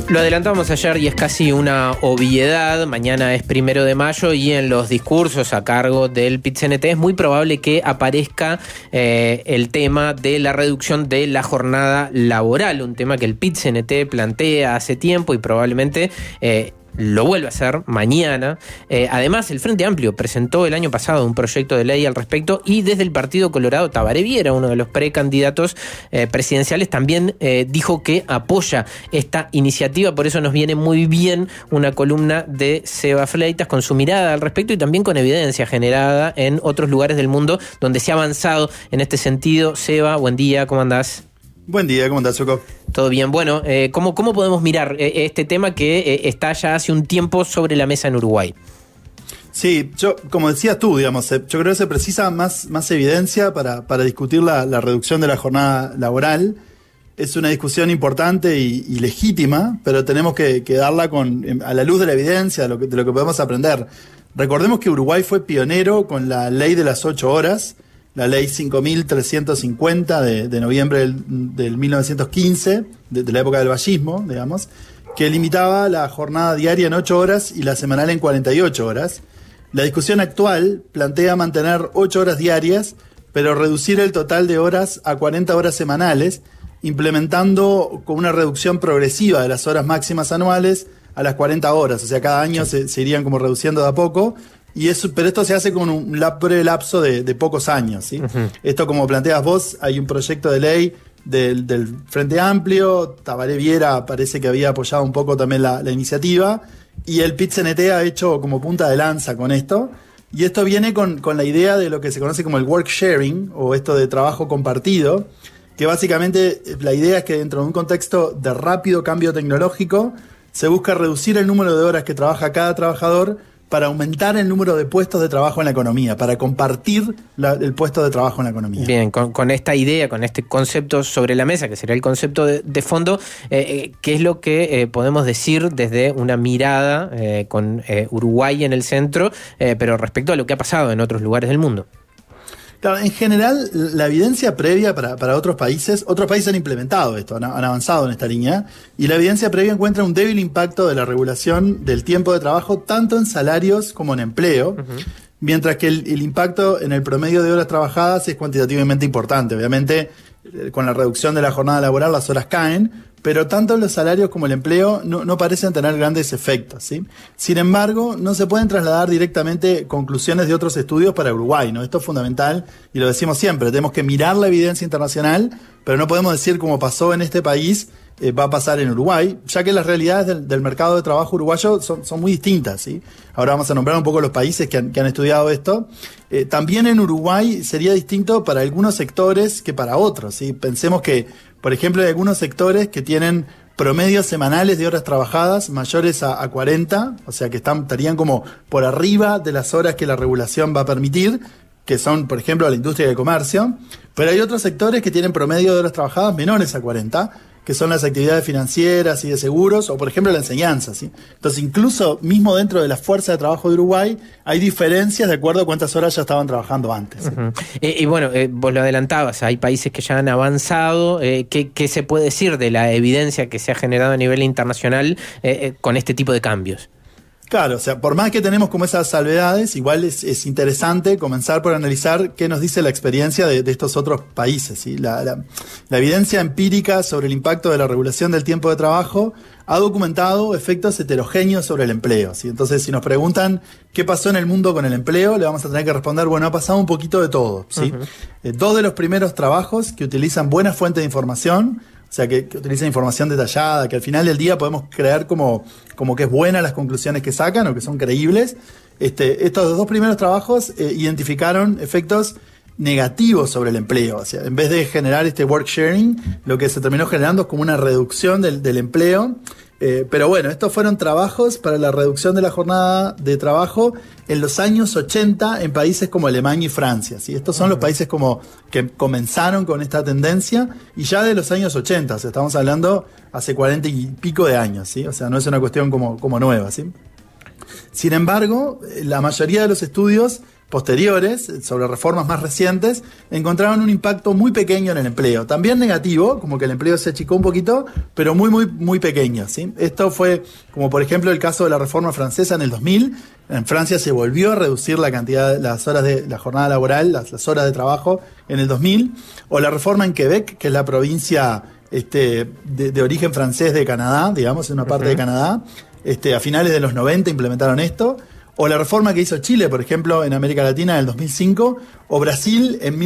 Lo adelantamos ayer y es casi una obviedad. Mañana es 1 de mayo y en los discursos a cargo del PIT-CNT es muy probable que aparezca el tema de la reducción de la jornada laboral, un tema que el PIT-CNT plantea hace tiempo y probablemente lo vuelve a hacer mañana. Además, el Frente Amplio presentó el año pasado un proyecto de ley al respecto y desde el Partido Colorado, Tabaré Viera, uno de los precandidatos presidenciales, también dijo que apoya esta iniciativa. Por eso nos viene muy bien una columna de Seba Fleitas con su mirada al respecto y también con evidencia generada en otros lugares del mundo donde se ha avanzado en este sentido. Seba, buen día, ¿cómo andás? Buen día, ¿cómo andás, Choco? Todo bien. Bueno, ¿cómo podemos mirar este tema que está ya hace un tiempo sobre la mesa en Uruguay? Sí, como decías tú, digamos, yo creo que se precisa más evidencia para discutir la reducción de la jornada laboral. Es una discusión importante y legítima, pero tenemos que darla a la luz de la evidencia, de lo que podemos aprender. Recordemos que Uruguay fue pionero con la ley de las 8 horas, la ley 5.350 de noviembre del 1915, de la época del vallismo, digamos, que limitaba la jornada diaria en 8 horas y la semanal en 48 horas. La discusión actual plantea mantener 8 horas diarias, pero reducir el total de horas a 40 horas semanales, implementando con una reducción progresiva de las horas máximas anuales a las 40 horas. O sea, cada año se irían como reduciendo de a poco. Pero esto se hace con un breve lapso de pocos años, ¿sí? Uh-huh. Esto, como planteas vos, hay un proyecto de ley del Frente Amplio. Tabaré Viera parece que había apoyado un poco también la iniciativa, y el PIT-CNT ha hecho como punta de lanza con esto. Y esto viene con la idea de lo que se conoce como el work sharing, o esto de trabajo compartido, que básicamente la idea es que dentro de un contexto de rápido cambio tecnológico se busca reducir el número de horas que trabaja cada trabajador para aumentar el número de puestos de trabajo en la economía, para compartir el puesto de trabajo en la economía. Bien, con esta idea, con este concepto sobre la mesa, que sería el concepto de fondo, ¿qué es lo que podemos decir desde una mirada con Uruguay en el centro, pero respecto a lo que ha pasado en otros lugares del mundo? Claro, en general, la evidencia previa para otros países han implementado esto, han avanzado en esta línea, y la evidencia previa encuentra un débil impacto de la regulación del tiempo de trabajo, tanto en salarios como en empleo, uh-huh, mientras que el impacto en el promedio de horas trabajadas es cuantitativamente importante. Obviamente, con la reducción de la jornada laboral, las horas caen, pero tanto los salarios como el empleo no parecen tener grandes efectos, ¿sí? Sin embargo, no se pueden trasladar directamente conclusiones de otros estudios para Uruguay, ¿no? Esto es fundamental y lo decimos siempre, tenemos que mirar la evidencia internacional, pero no podemos decir como pasó en este país, va a pasar en Uruguay, ya que las realidades del mercado de trabajo uruguayo son muy distintas, ¿sí? Ahora vamos a nombrar un poco los países que han estudiado esto. También en Uruguay sería distinto para algunos sectores que para otros, ¿sí? Pensemos que, por ejemplo, hay algunos sectores que tienen promedios semanales de horas trabajadas mayores a 40, o sea que estarían como por arriba de las horas que la regulación va a permitir, que son, por ejemplo, la industria y el comercio, pero hay otros sectores que tienen promedio de horas trabajadas menores a 40, que son las actividades financieras y de seguros, o por ejemplo la enseñanza, ¿sí? Entonces, incluso mismo dentro de la fuerza de trabajo de Uruguay, hay diferencias de acuerdo a cuántas horas ya estaban trabajando antes, ¿sí? Uh-huh. Y bueno, vos lo adelantabas, hay países que ya han avanzado. ¿Qué se puede decir de la evidencia que se ha generado a nivel internacional con este tipo de cambios? Claro, o sea, por más que tenemos como esas salvedades, igual es interesante comenzar por analizar qué nos dice la experiencia de estos otros países, ¿sí? La evidencia empírica sobre el impacto de la regulación del tiempo de trabajo ha documentado efectos heterogéneos sobre el empleo, ¿sí? Entonces, si nos preguntan qué pasó en el mundo con el empleo, le vamos a tener que responder, bueno, ha pasado un poquito de todo, ¿sí? Uh-huh. 2 de los primeros trabajos que utilizan buenas fuentes de información, o sea, que utilizan información detallada, que al final del día podemos creer como que es buena las conclusiones que sacan o que son creíbles. Estos 2 primeros trabajos identificaron efectos negativos sobre el empleo. O sea, en vez de generar este work sharing, lo que se terminó generando es como una reducción del empleo. Pero bueno, estos fueron trabajos para la reducción de la jornada de trabajo en los años 80 en países como Alemania y Francia, ¿sí? Estos son los países como que comenzaron con esta tendencia y ya de los años 80, o sea, estamos hablando hace 40 y pico de años, ¿sí? O sea, no es una cuestión como nueva, ¿sí? Sin embargo, la mayoría de los estudios posteriores, sobre reformas más recientes, encontraron un impacto muy pequeño en el empleo. También negativo, como que el empleo se achicó un poquito, pero muy pequeño, ¿sí? Esto fue, como por ejemplo el caso de la reforma francesa en el 2000. En Francia se volvió a reducir la cantidad, las horas de la jornada laboral, las horas de trabajo en el 2000. O la reforma en Quebec, que es la provincia de origen francés de Canadá, digamos, en una parte de Canadá. A finales de los 90 implementaron esto. O la reforma que hizo Chile, por ejemplo, en América Latina en el 2005, o Brasil en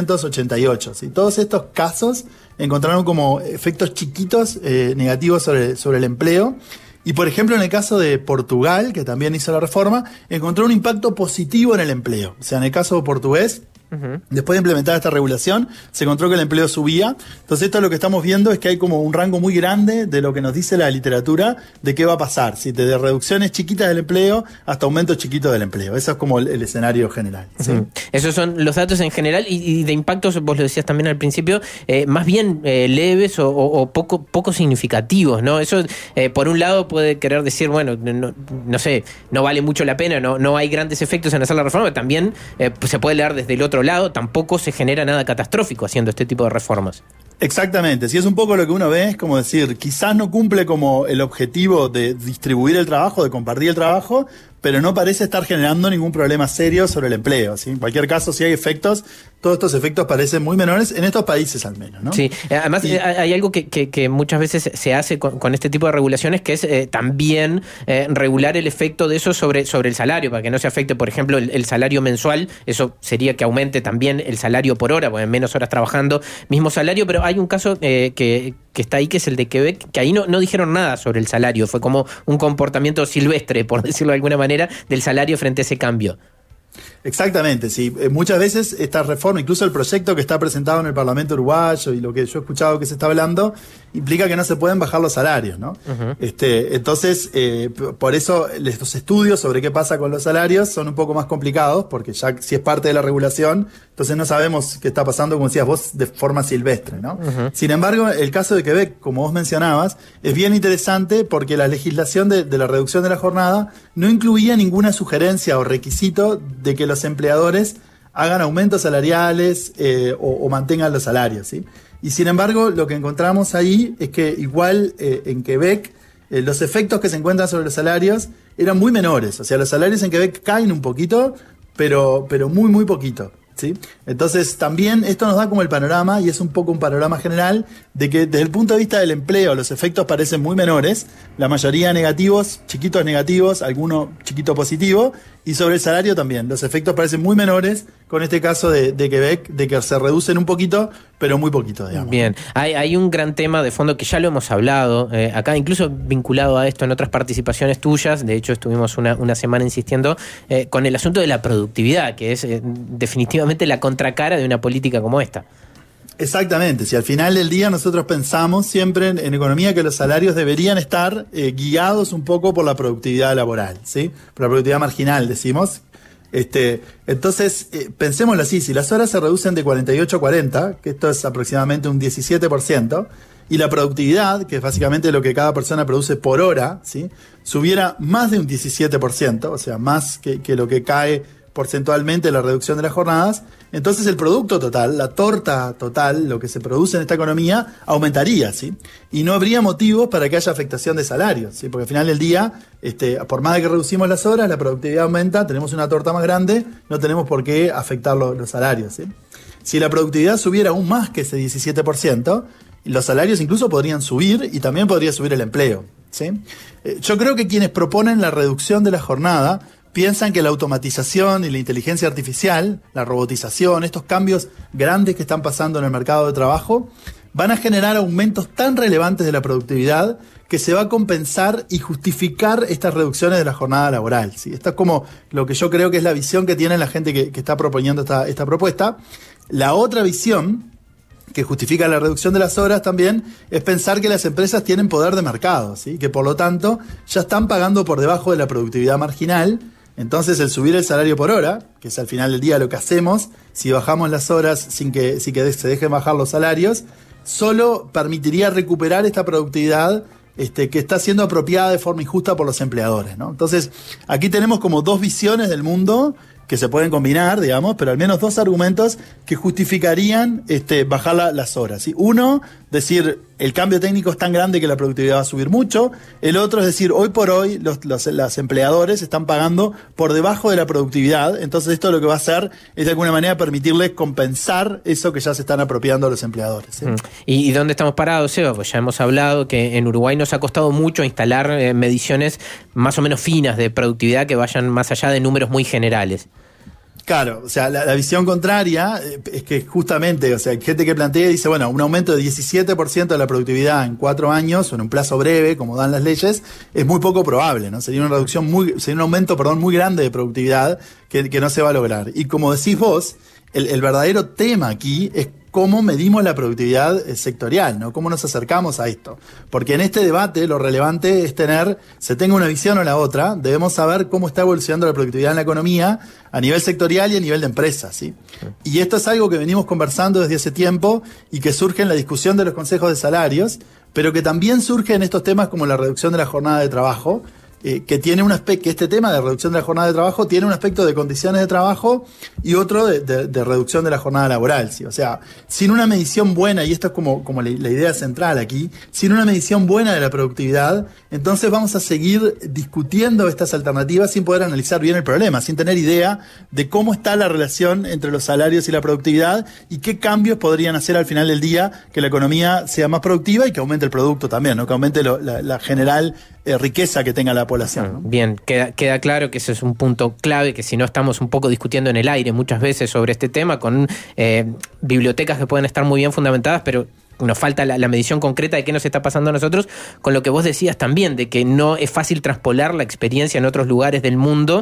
1988. ¿Sí? Todos estos casos encontraron como efectos chiquitos negativos sobre el empleo. Y por ejemplo, en el caso de Portugal, que también hizo la reforma, encontró un impacto positivo en el empleo. O sea, en el caso portugués, después de implementar esta regulación, se encontró que el empleo subía. Entonces esto lo que estamos viendo es que hay como un rango muy grande de lo que nos dice la literatura de qué va a pasar, ¿sí? Desde reducciones chiquitas del empleo hasta aumentos chiquitos del empleo. Eso es como el escenario general, ¿sí? Esos son los datos en general y de impactos, vos lo decías también al principio, más bien leves o poco significativos, ¿no? Eso por un lado puede querer decir, bueno, no sé, no vale mucho la pena, no hay grandes efectos en hacer la reforma, pero también pues se puede leer desde el otro lado, tampoco se genera nada catastrófico haciendo este tipo de reformas. Exactamente, si es un poco lo que uno ve, es como decir, quizás no cumple como el objetivo de distribuir el trabajo, de compartir el trabajo, pero no parece estar generando ningún problema serio sobre el empleo, ¿sí? En cualquier caso, si hay efectos, todos estos efectos parecen muy menores, en estos países al menos, ¿no? Sí, además hay algo que muchas veces se hace con este tipo de regulaciones, que es también regular el efecto de eso sobre el salario, para que no se afecte, por ejemplo, el salario mensual. Eso sería que aumente también el salario por hora, porque menos horas trabajando, mismo salario, pero hay un caso que está ahí, que es el de Quebec, que ahí no dijeron nada sobre el salario, fue como un comportamiento silvestre, por decirlo de alguna manera, del salario frente a ese cambio. Exactamente, sí. Muchas veces esta reforma, incluso el proyecto que está presentado en el Parlamento uruguayo y lo que yo he escuchado que se está hablando, implica que no se pueden bajar los salarios, ¿no? Entonces, por eso los estudios sobre qué pasa con los salarios son un poco más complicados, porque ya si es parte de la regulación, entonces no sabemos qué está pasando, como decías vos, de forma silvestre, ¿no? Sin embargo, el caso de Quebec, como vos mencionabas, es bien interesante porque la legislación de la reducción de la jornada no incluía ninguna sugerencia o requisito de que los empleadores hagan aumentos salariales o mantengan los salarios, ¿sí? Y sin embargo, lo que encontramos ahí es que igual en Quebec los efectos que se encuentran sobre los salarios eran muy menores. O sea, los salarios en Quebec caen un poquito, pero muy poquito, ¿sí? Entonces también esto nos da como el panorama, y es un poco un panorama general, de que desde el punto de vista del empleo los efectos parecen muy menores, la mayoría negativos, chiquitos negativos, alguno chiquito positivo, y sobre el salario también, los efectos parecen muy menores, con este caso de Quebec, de que se reducen un poquito, pero muy poquito, digamos. Bien, hay un gran tema de fondo que ya lo hemos hablado acá, incluso vinculado a esto en otras participaciones tuyas. De hecho estuvimos una semana insistiendo con el asunto de la productividad, que es definitivamente la contracara de una política como esta. Exactamente, si al final del día nosotros pensamos siempre en economía que los salarios deberían estar guiados un poco por la productividad laboral, ¿sí? Por la productividad marginal, decimos. Entonces, pensémoslo así, si las horas se reducen de 48 a 40, que esto es aproximadamente un 17%, y la productividad, que es básicamente lo que cada persona produce por hora, ¿sí? Subiera más de un 17%, o sea, más que lo que cae porcentualmente la reducción de las jornadas, entonces el producto total, la torta total, lo que se produce en esta economía, aumentaría, ¿sí? Y no habría motivos para que haya afectación de salarios, ¿sí? Porque al final del día, por más de que reducimos las horas, la productividad aumenta, tenemos una torta más grande, no tenemos por qué afectar los salarios, ¿sí? Si la productividad subiera aún más que ese 17%, los salarios incluso podrían subir y también podría subir el empleo, ¿sí? Yo creo que quienes proponen la reducción de la jornada piensan que la automatización y la inteligencia artificial, la robotización, estos cambios grandes que están pasando en el mercado de trabajo, van a generar aumentos tan relevantes de la productividad que se va a compensar y justificar estas reducciones de la jornada laboral, ¿sí? Esto es como lo que yo creo que es la visión que tiene la gente que está proponiendo esta propuesta. La otra visión que justifica la reducción de las horas también es pensar que las empresas tienen poder de mercado, ¿sí? Que por lo tanto ya están pagando por debajo de la productividad marginal. Entonces el subir el salario por hora, que es al final del día lo que hacemos, si bajamos las horas sin que se dejen bajar los salarios, solo permitiría recuperar esta productividad que está siendo apropiada de forma injusta por los empleadores, ¿no? Entonces aquí tenemos como dos visiones del mundo que se pueden combinar, digamos, pero al menos 2 argumentos que justificarían bajar las horas, ¿sí? Uno, decir, el cambio técnico es tan grande que la productividad va a subir mucho. El otro es decir, hoy por hoy los empleadores están pagando por debajo de la productividad, entonces esto lo que va a hacer es de alguna manera permitirles compensar eso que ya se están apropiando los empleadores, ¿sí? ¿Y dónde estamos parados, Seba? Pues ya hemos hablado que en Uruguay nos ha costado mucho instalar mediciones más o menos finas de productividad que vayan más allá de números muy generales. Claro, o sea, la visión contraria es que justamente, o sea, hay gente que plantea y dice, bueno, un aumento de 17% de la productividad en 4 años, o en un plazo breve, como dan las leyes, es muy poco probable, ¿no? Sería un aumento, muy grande de productividad que no se va a lograr. Y como decís vos, el verdadero tema aquí es cómo medimos la productividad sectorial, ¿no? Cómo nos acercamos a esto. Porque en este debate lo relevante es se tenga una visión o la otra, debemos saber cómo está evolucionando la productividad en la economía a nivel sectorial y a nivel de empresas, ¿sí? Y esto es algo que venimos conversando desde hace tiempo y que surge en la discusión de los consejos de salarios, pero que también surge en estos temas como la reducción de la jornada de trabajo, que tiene que este tema de reducción de la jornada de trabajo tiene un aspecto de condiciones de trabajo y otro de reducción de la jornada laboral, ¿sí? O sea, sin una medición buena, y esto es como la idea central aquí, sin una medición buena de la productividad, entonces vamos a seguir discutiendo estas alternativas sin poder analizar bien el problema, sin tener idea de cómo está la relación entre los salarios y la productividad y qué cambios podrían hacer al final del día que la economía sea más productiva y que aumente el producto también, ¿no? Que aumente la general riqueza que tenga la población, ¿no? Bien, queda claro que ese es un punto clave, que si no estamos un poco discutiendo en el aire muchas veces sobre este tema, con bibliotecas que pueden estar muy bien fundamentadas, pero nos falta la medición concreta de qué nos está pasando a nosotros, con lo que vos decías también, de que no es fácil traspolar la experiencia en otros lugares del mundo,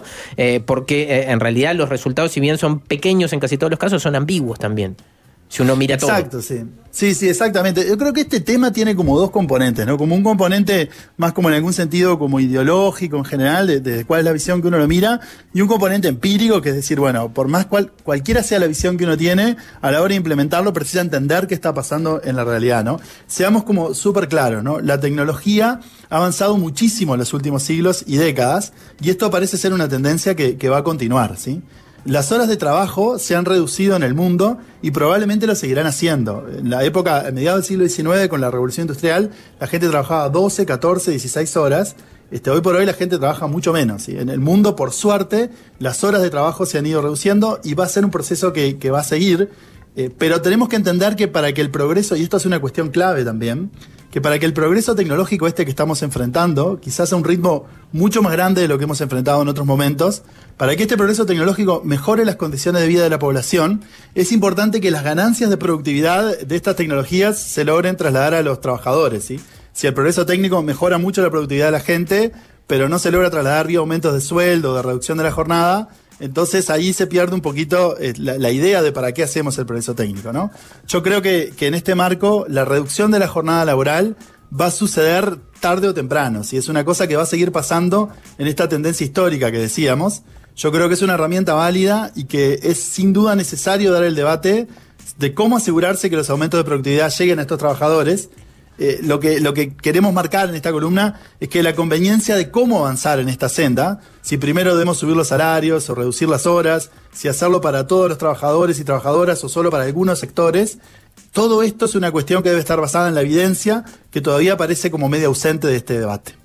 porque en realidad los resultados, si bien son pequeños en casi todos los casos, son ambiguos también, si uno mira todo. Exacto, sí. Sí, exactamente. Yo creo que este tema tiene como 2 componentes, ¿no? Como un componente más como en algún sentido como ideológico en general, de cuál es la visión que uno lo mira, y un componente empírico, que es decir, bueno, por más cualquiera sea la visión que uno tiene, a la hora de implementarlo precisa entender qué está pasando en la realidad, ¿no? Seamos como súper claros, ¿no? La tecnología ha avanzado muchísimo en los últimos siglos y décadas, y esto parece ser una tendencia que va a continuar, ¿sí? Las horas de trabajo se han reducido en el mundo y probablemente lo seguirán haciendo. En la época, a mediados del siglo XIX, con la revolución industrial, la gente trabajaba 12, 14, 16 horas. Hoy por hoy la gente trabaja mucho menos, ¿sí? En el mundo, por suerte, las horas de trabajo se han ido reduciendo y va a ser un proceso que va a seguir. Pero tenemos que entender que para que el progreso, y esto es una cuestión clave también, que para que el progreso tecnológico que estamos enfrentando, quizás a un ritmo mucho más grande de lo que hemos enfrentado en otros momentos, para que este progreso tecnológico mejore las condiciones de vida de la población, es importante que las ganancias de productividad de estas tecnologías se logren trasladar a los trabajadores, ¿sí? Si el progreso técnico mejora mucho la productividad de la gente, pero no se logra trasladar vía aumentos de sueldo, de reducción de la jornada, entonces ahí se pierde un poquito la idea de para qué hacemos el progreso técnico, ¿no? Yo creo que en este marco la reducción de la jornada laboral va a suceder tarde o temprano, ¿sí? Es una cosa que va a seguir pasando en esta tendencia histórica que decíamos. Yo creo que es una herramienta válida y que es sin duda necesario dar el debate de cómo asegurarse que los aumentos de productividad lleguen a estos trabajadores. Lo que queremos marcar en esta columna es que la conveniencia de cómo avanzar en esta senda, si primero debemos subir los salarios o reducir las horas, si hacerlo para todos los trabajadores y trabajadoras o solo para algunos sectores, todo esto es una cuestión que debe estar basada en la evidencia, que todavía parece como medio ausente de este debate.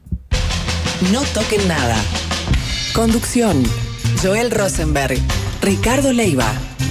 No toquen nada. Conducción: Joel Rosenberg, Ricardo Leiva.